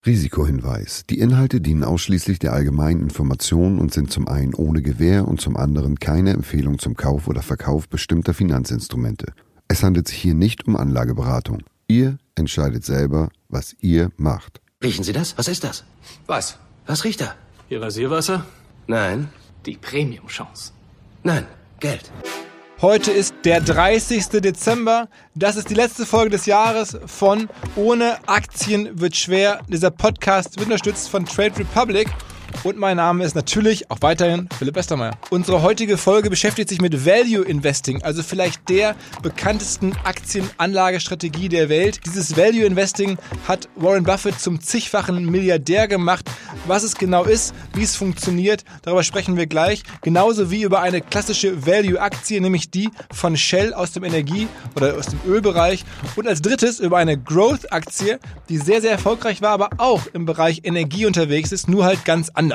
Risikohinweis. Die Inhalte dienen ausschließlich der allgemeinen Information und sind zum einen ohne Gewähr und zum anderen keine Empfehlung zum Kauf oder Verkauf bestimmter Finanzinstrumente. Es handelt sich hier nicht um Anlageberatung. Ihr entscheidet selber, was ihr macht. Riechen Sie das? Was ist das? Was? Was riecht da? Ihr Rasierwasser? Nein. Die Premium-Chance. Nein. Geld. Heute ist der 30. Dezember. Das ist die letzte Folge des Jahres von Ohne Aktien wird schwer. Dieser Podcast wird unterstützt von Trade Republic. Und mein Name ist natürlich auch weiterhin Philipp Westermeier. Unsere heutige Folge beschäftigt sich mit Value Investing, also vielleicht der bekanntesten Aktienanlagestrategie der Welt. Dieses Value Investing hat Warren Buffett zum zigfachen Milliardär gemacht. Was es genau ist, wie es funktioniert, darüber sprechen wir gleich. Genauso wie über eine klassische Value-Aktie, nämlich die von Shell aus dem Energie- oder aus dem Ölbereich. Und als drittes über eine Growth-Aktie, die sehr, sehr erfolgreich war, aber auch im Bereich Energie unterwegs ist, nur halt ganz anders.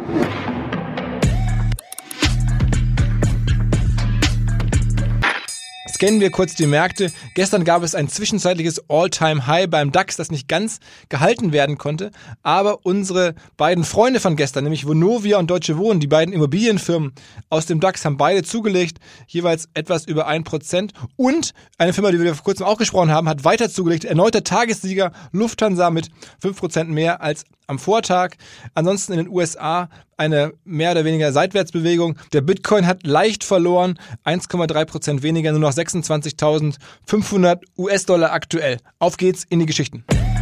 Scannen wir kurz die Märkte. Gestern gab es ein zwischenzeitliches All-Time-High beim DAX, das nicht ganz gehalten werden konnte. Aber unsere beiden Freunde von gestern, nämlich Vonovia und Deutsche Wohnen, die beiden Immobilienfirmen aus dem DAX, haben beide zugelegt, jeweils etwas über 1%. Und eine Firma, die wir vor kurzem auch gesprochen haben, hat weiter zugelegt. Erneuter Tagessieger Lufthansa mit 5% mehr als am Vortag. Ansonsten in den USA eine mehr oder weniger Seitwärtsbewegung. Der Bitcoin hat leicht verloren, 1,3% weniger, nur noch 26.500 US-Dollar aktuell. Auf geht's in die Geschichten.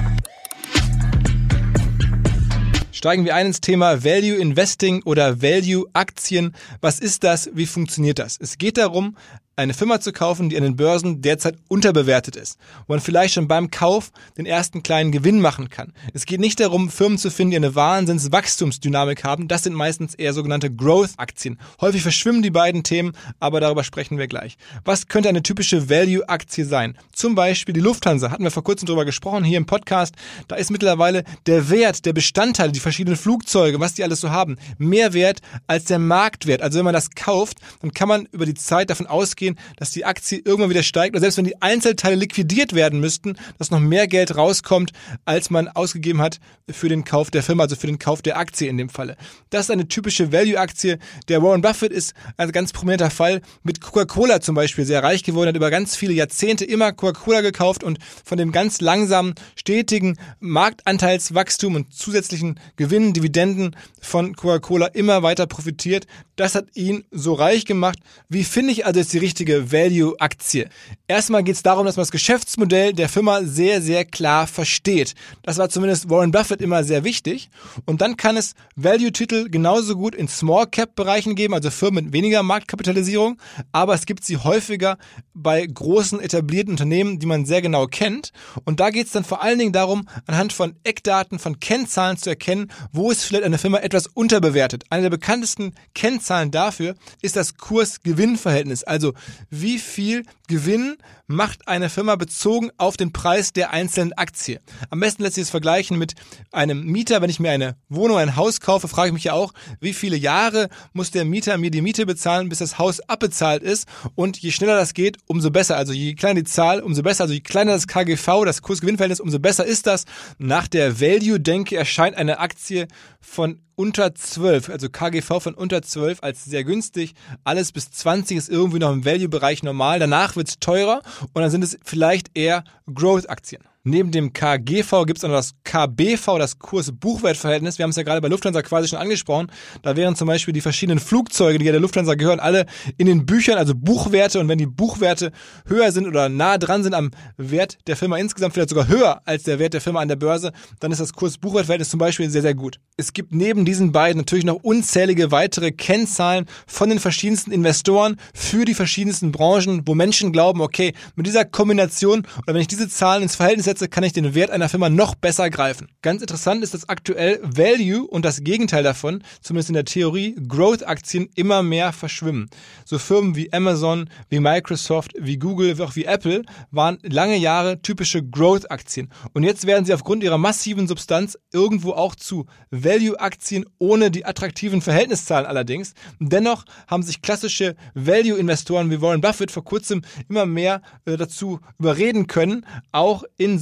Steigen wir ein ins Thema Value Investing oder Value Aktien. Was ist das? Wie funktioniert das? Es geht darum, eine Firma zu kaufen, die an den Börsen derzeit unterbewertet ist, wo man vielleicht schon beim Kauf den ersten kleinen Gewinn machen kann. Es geht nicht darum, Firmen zu finden, die eine Wahnsinns-Wachstumsdynamik haben. Das sind meistens eher sogenannte Growth-Aktien. Häufig verschwimmen die beiden Themen, aber darüber sprechen wir gleich. Was könnte eine typische Value-Aktie sein? Zum Beispiel die Lufthansa, hatten wir vor kurzem drüber gesprochen hier im Podcast. Da ist mittlerweile der Wert, der Bestandteile, die verschiedenen Flugzeuge, was die alles so haben, mehr wert als der Marktwert. Also wenn man das kauft, dann kann man über die Zeit davon ausgehen, dass die Aktie irgendwann wieder steigt oder selbst wenn die Einzelteile liquidiert werden müssten, dass noch mehr Geld rauskommt, als man ausgegeben hat für den Kauf der Firma, also für den Kauf der Aktie in dem Falle. Das ist eine typische Value-Aktie. Der Warren Buffett ist ein ganz prominenter Fall mit Coca-Cola zum Beispiel sehr reich geworden, hat über ganz viele Jahrzehnte immer Coca-Cola gekauft und von dem ganz langsamen, stetigen Marktanteilswachstum und zusätzlichen Gewinnen, Dividenden von Coca-Cola immer weiter profitiert. Das hat ihn so reich gemacht. Wie finde ich also jetzt die richtige Value-Aktie? Erstmal geht es darum, dass man das Geschäftsmodell der Firma sehr, sehr klar versteht. Das war zumindest Warren Buffett immer sehr wichtig. Und dann kann es Value-Titel genauso gut in Small-Cap-Bereichen geben, also Firmen mit weniger Marktkapitalisierung. Aber es gibt sie häufiger bei großen, etablierten Unternehmen, die man sehr genau kennt. Und da geht es dann vor allen Dingen darum, anhand von Eckdaten, von Kennzahlen zu erkennen, wo ist vielleicht eine Firma etwas unterbewertet. Eine der bekanntesten Kennzahlen dafür ist das Kurs-Gewinn-Verhältnis. Also wie viel Gewinn macht eine Firma bezogen auf den Preis der einzelnen Aktie. Am besten lässt sich das vergleichen mit einem Mieter. Wenn ich mir eine Wohnung, ein Haus kaufe, frage ich mich ja auch, wie viele Jahre muss der Mieter mir die Miete bezahlen, bis das Haus abbezahlt ist. Und je schneller das geht, umso besser. Also je kleiner die Zahl, umso besser. Also je kleiner das KGV, das Kurs-Gewinn-Verhältnis, umso besser ist das. Nach der Value-Denke erscheint eine Aktie von unter 12, also KGV von unter 12 als sehr günstig. Alles bis 20 ist irgendwie noch im Value-Bereich normal. Danach wird es teurer und dann sind es vielleicht eher Growth-Aktien. Neben dem KGV gibt es noch das KBV, das Kurs-Buchwert-Verhältnis. Wir haben es ja gerade bei Lufthansa quasi schon angesprochen. Da wären zum Beispiel die verschiedenen Flugzeuge, die ja der Lufthansa gehören, alle in den Büchern, also Buchwerte. Und wenn die Buchwerte höher sind oder nah dran sind am Wert der Firma insgesamt, vielleicht sogar höher als der Wert der Firma an der Börse, dann ist das Kurs-Buchwert-Verhältnis zum Beispiel sehr, sehr gut. Es gibt neben diesen beiden natürlich noch unzählige weitere Kennzahlen von den verschiedensten Investoren für die verschiedensten Branchen, wo Menschen glauben, okay, mit dieser Kombination oder wenn ich diese Zahlen ins Verhältnis setze, kann ich den Wert einer Firma noch besser greifen. Ganz interessant ist, dass aktuell Value und das Gegenteil davon, zumindest in der Theorie, Growth-Aktien immer mehr verschwimmen. So Firmen wie Amazon, wie Microsoft, wie Google, wie auch wie Apple waren lange Jahre typische Growth-Aktien. Und jetzt werden sie aufgrund ihrer massiven Substanz irgendwo auch zu Value-Aktien ohne die attraktiven Verhältniszahlen allerdings. Dennoch haben sich klassische Value-Investoren wie Warren Buffett vor kurzem immer mehr dazu überreden können, auch in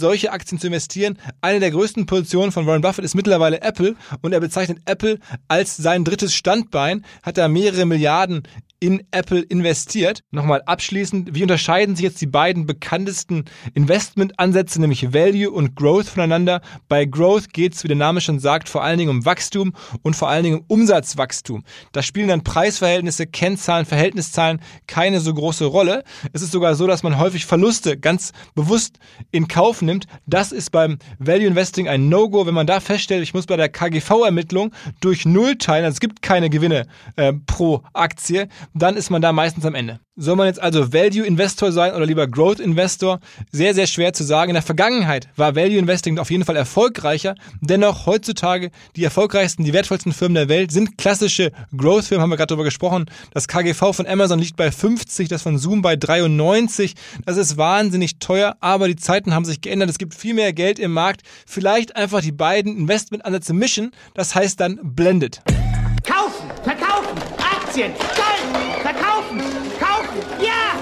solche Aktien zu investieren. Eine der größten Positionen von Warren Buffett ist mittlerweile Apple und er bezeichnet Apple als sein drittes Standbein, hat da mehrere Milliarden in Apple investiert. Nochmal abschließend, wie unterscheiden sich jetzt die beiden bekanntesten Investmentansätze, nämlich Value und Growth voneinander? Bei Growth geht es, wie der Name schon sagt, vor allen Dingen um Wachstum und vor allen Dingen um Umsatzwachstum. Da spielen dann Preisverhältnisse, Kennzahlen, Verhältniszahlen keine so große Rolle. Es ist sogar so, dass man häufig Verluste ganz bewusst in Kauf nimmt. Das ist beim Value Investing ein No-Go. Wenn man da feststellt, ich muss bei der KGV-Ermittlung durch 0 teilen, also es gibt keine Gewinne pro Aktie, dann ist man da meistens am Ende. Soll man jetzt also Value-Investor sein oder lieber Growth-Investor? Sehr, sehr schwer zu sagen. In der Vergangenheit war Value-Investing auf jeden Fall erfolgreicher. Dennoch heutzutage die erfolgreichsten, die wertvollsten Firmen der Welt sind klassische Growth-Firmen, haben wir gerade darüber gesprochen. Das KGV von Amazon liegt bei 50, das von Zoom bei 93. Das ist wahnsinnig teuer, aber die Zeiten haben sich geändert. Es gibt viel mehr Geld im Markt. Vielleicht einfach die beiden Investmentansätze mischen. Das heißt dann blended. Kaufen, verkaufen, Aktien, Gold, verkaufen, kaufen, ja!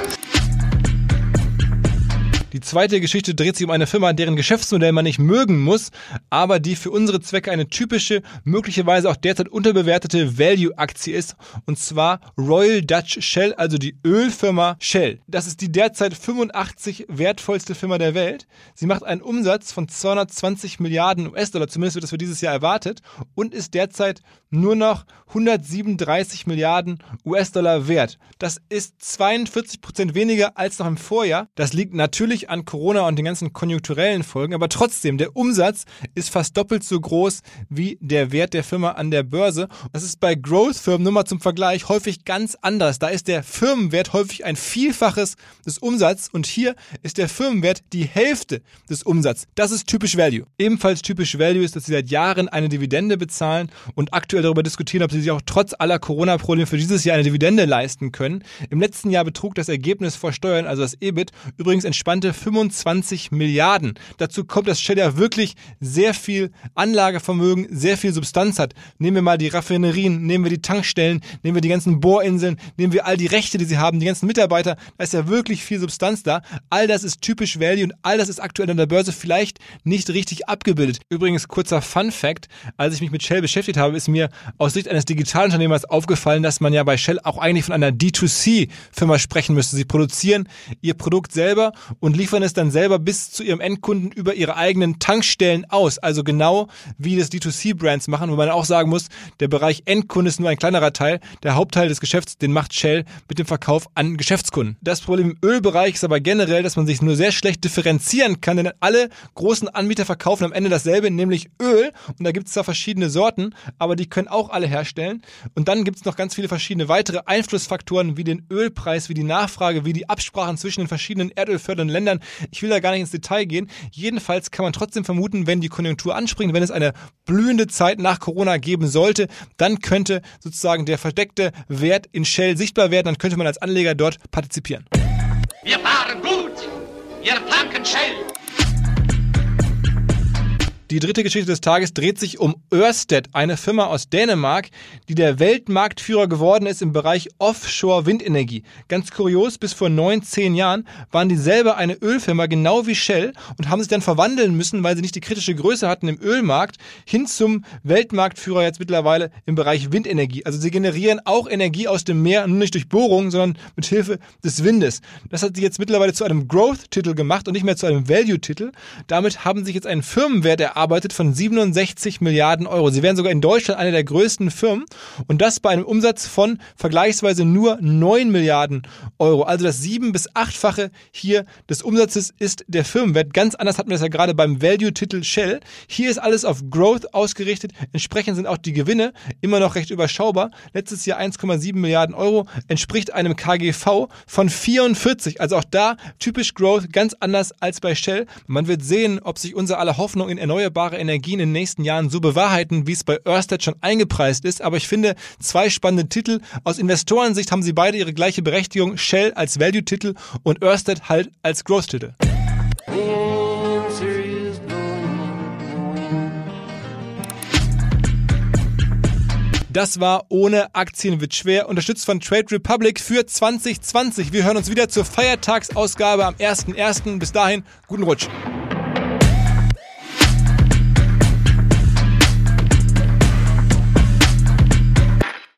Die zweite Geschichte dreht sich um eine Firma, deren Geschäftsmodell man nicht mögen muss, aber die für unsere Zwecke eine typische, möglicherweise auch derzeit unterbewertete Value-Aktie ist, und zwar Royal Dutch Shell, also die Ölfirma Shell. Das ist die derzeit 85 wertvollste Firma der Welt. Sie macht einen Umsatz von 220 Milliarden US-Dollar, zumindest wird das für dieses Jahr erwartet, und ist derzeit nur noch 137 Milliarden US-Dollar wert. Das ist 42% weniger als noch im Vorjahr. Das liegt natürlich an Corona und den ganzen konjunkturellen Folgen, aber trotzdem, der Umsatz ist fast doppelt so groß wie der Wert der Firma an der Börse. Das ist bei Growth-Firmen, nur mal zum Vergleich, häufig ganz anders. Da ist der Firmenwert häufig ein Vielfaches des Umsatzes und hier ist der Firmenwert die Hälfte des Umsatzes. Das ist typisch Value. Ebenfalls typisch Value ist, dass sie seit Jahren eine Dividende bezahlen und aktuell darüber diskutieren, ob sie sich auch trotz aller Corona-Probleme für dieses Jahr eine Dividende leisten können. Im letzten Jahr betrug das Ergebnis vor Steuern, also das EBIT, übrigens entspannte 25 Milliarden. Dazu kommt, dass Shell ja wirklich sehr viel Anlagevermögen, sehr viel Substanz hat. Nehmen wir mal die Raffinerien, nehmen wir die Tankstellen, nehmen wir die ganzen Bohrinseln, nehmen wir all die Rechte, die sie haben, die ganzen Mitarbeiter. Da ist ja wirklich viel Substanz da. All das ist typisch Value und all das ist aktuell an der Börse vielleicht nicht richtig abgebildet. Übrigens, kurzer Fun-Fact, als ich mich mit Shell beschäftigt habe, ist mir aus Sicht eines Digitalunternehmers aufgefallen, dass man ja bei Shell auch eigentlich von einer D2C-Firma sprechen müsste. Sie produzieren ihr Produkt selber und liefern es dann selber bis zu ihrem Endkunden über ihre eigenen Tankstellen aus. Also genau wie das D2C-Brands machen, wo man auch sagen muss, der Bereich Endkunde ist nur ein kleinerer Teil. Der Hauptteil des Geschäfts, den macht Shell mit dem Verkauf an Geschäftskunden. Das Problem im Ölbereich ist aber generell, dass man sich nur sehr schlecht differenzieren kann, denn alle großen Anbieter verkaufen am Ende dasselbe, nämlich Öl. Und da gibt es zwar verschiedene Sorten, aber die können auch alle herstellen. Und dann gibt es noch ganz viele verschiedene weitere Einflussfaktoren wie den Ölpreis, wie die Nachfrage, wie die Absprachen zwischen den verschiedenen erdölfördernden Ländern. Ich will da gar nicht ins Detail gehen. Jedenfalls kann man trotzdem vermuten, wenn die Konjunktur anspringt, wenn es eine blühende Zeit nach Corona geben sollte, dann könnte sozusagen der verdeckte Wert in Shell sichtbar werden, dann könnte man als Anleger dort partizipieren. Wir fahren gut, wir tanken Shell. Die dritte Geschichte des Tages dreht sich um Ørsted, eine Firma aus Dänemark, die der Weltmarktführer geworden ist im Bereich Offshore-Windenergie. Ganz kurios, bis vor 9-10 Jahren waren die selber eine Ölfirma, genau wie Shell, und haben sich dann verwandeln müssen, weil sie nicht die kritische Größe hatten im Ölmarkt, hin zum Weltmarktführer jetzt mittlerweile im Bereich Windenergie. Also sie generieren auch Energie aus dem Meer, nur nicht durch Bohrung, sondern mit Hilfe des Windes. Das hat sie jetzt mittlerweile zu einem Growth-Titel gemacht und nicht mehr zu einem Value-Titel. Damit haben sie sich jetzt einen Firmenwert erarbeitet von 67 Milliarden Euro. Sie wären sogar in Deutschland eine der größten Firmen und das bei einem Umsatz von vergleichsweise nur 9 Milliarden Euro. Also das 7- bis 8-fache hier des Umsatzes ist der Firmenwert. Ganz anders hatten wir das ja gerade beim Value-Titel Shell. Hier ist alles auf Growth ausgerichtet. Entsprechend sind auch die Gewinne immer noch recht überschaubar. Letztes Jahr 1,7 Milliarden Euro entspricht einem KGV von 44. Also auch da typisch Growth, ganz anders als bei Shell. Man wird sehen, ob sich unser aller Hoffnung in erneuerbare Energien in den nächsten Jahren so bewahrheiten, wie es bei Ørsted schon eingepreist ist. Aber ich finde, zwei spannende Titel. Aus Investorensicht haben sie beide ihre gleiche Berechtigung. Shell als Value-Titel und Ørsted halt als Growth-Titel. Das war Ohne Aktien wird schwer, unterstützt von Trade Republic für 2020. Wir hören uns wieder zur Feiertagsausgabe am 1.1. Bis dahin, guten Rutsch.